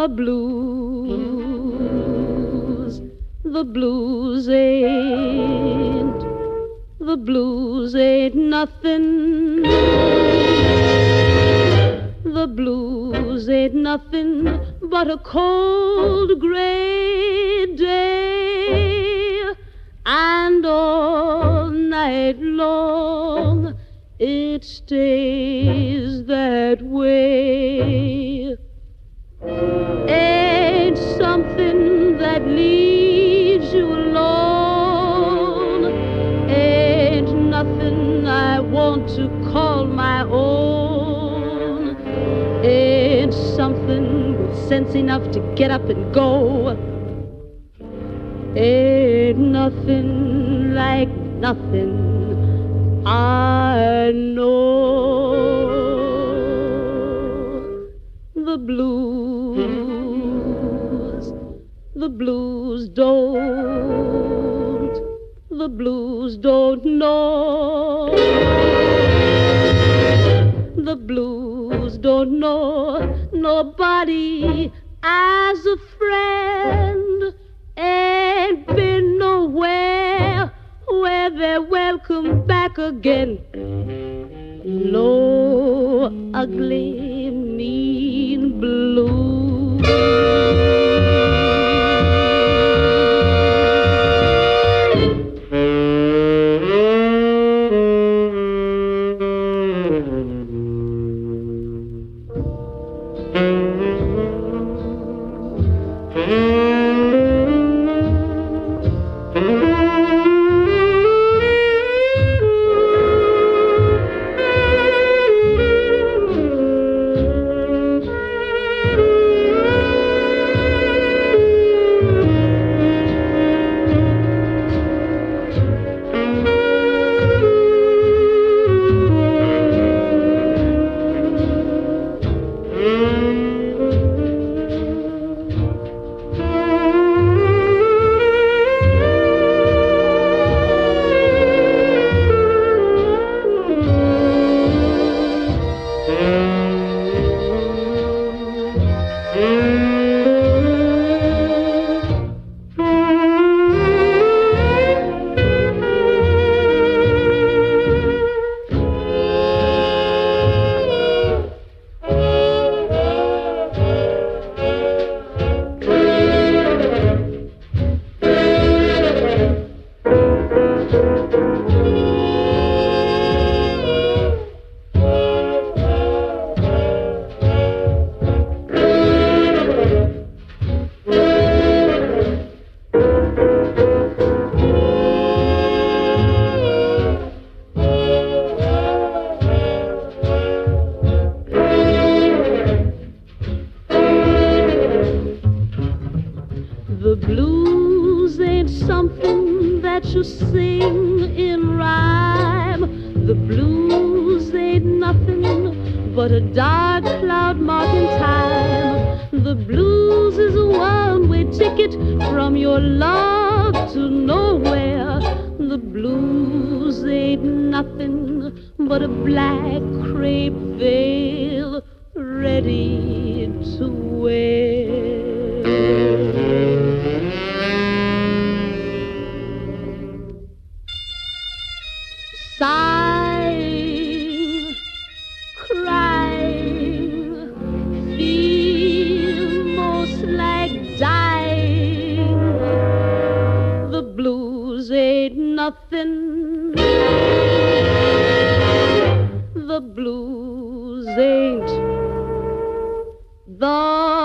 the blues. The blues ain't nothing. The blues ain't nothing but a cold gray day, and all night long it stays that way. Ain't something that leaves you alone, ain't nothing I want to call my own, ain't something with sense enough to get up and go, ain't nothing like nothing I know. The blues don't know. The blues don't know nobody as a friend. Ain't been nowhere where they're welcome back again. Low, ugly, mean blues. The blues ain't something that you sing in rhyme. The blues ain't nothing but a dark cloud marking time. The blues is a one-way ticket from your love to nowhere. The blues ain't nothing but a black crepe veil ready to wear. Sighing, crying, feel most like dying. The blues ain't nothing. The blues ain't the